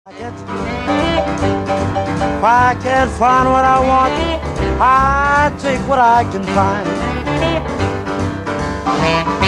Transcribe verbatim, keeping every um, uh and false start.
I get, if I can't find what I want, I take what I can find.